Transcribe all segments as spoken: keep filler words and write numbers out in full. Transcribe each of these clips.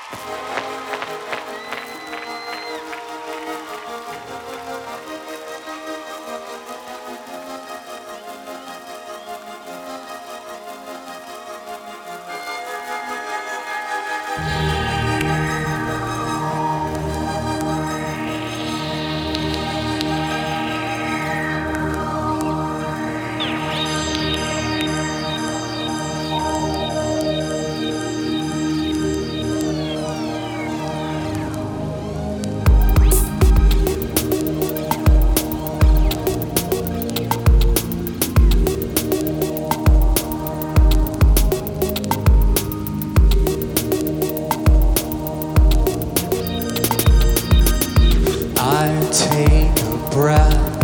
Take a breath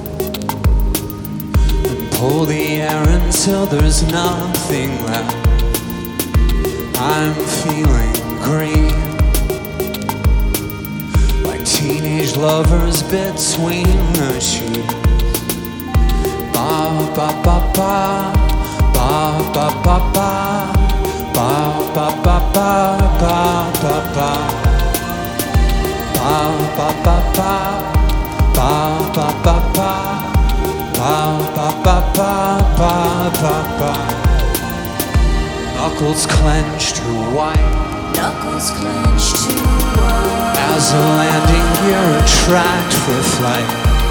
and pull the air until there's nothing left. I'm feeling green, like teenage lovers between the sheets. Ba ba ba ba, ba ba ba ba, ba ba ba ba, ba ba ba. Ba ba ba ba, ba ba ba ba, ba ba ba ba, ba ba ba. Knuckles clenched to white, knuckles clenched to white, as a landing gear attract for flight.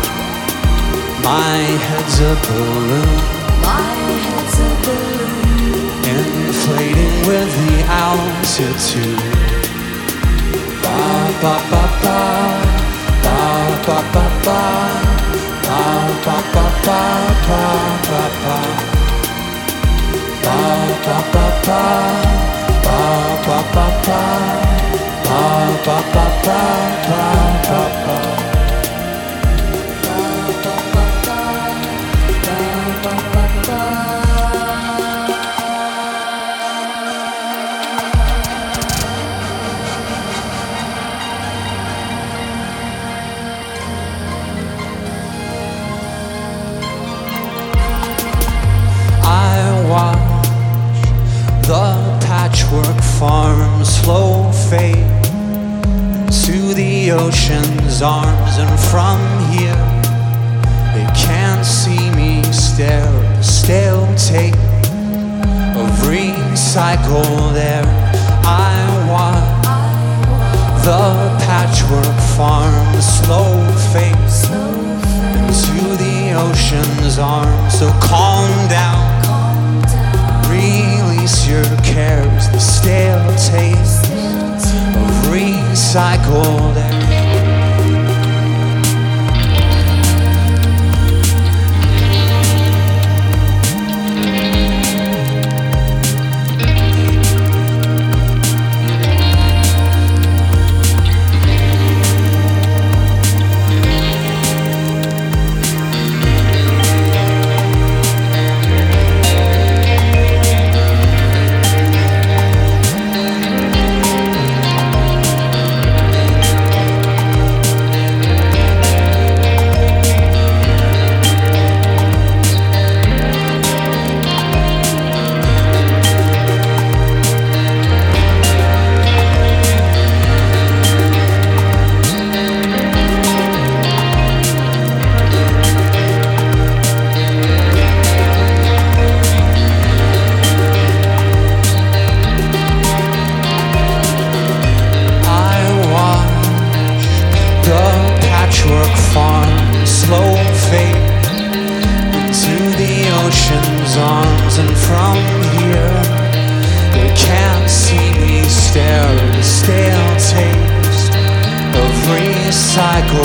My head's a balloon, my head's a balloon, inflating with the altitude. Ba ba ba ba, ba ba ba ba, ba ba ba ba, ba ba ba, ba ba ba ba, ba ba ba ba, ba ba ba ba, ba ba ba. The patchwork farm slow fade into the ocean's arms, and from here they can't see me stare at the stale tape of recycled air. I watch the patchwork farm slow fade into the ocean's arms. So calm down, release your cares, the stale taste of recycled air. Arms, and from here they can't see me stare at the stale taste of recycled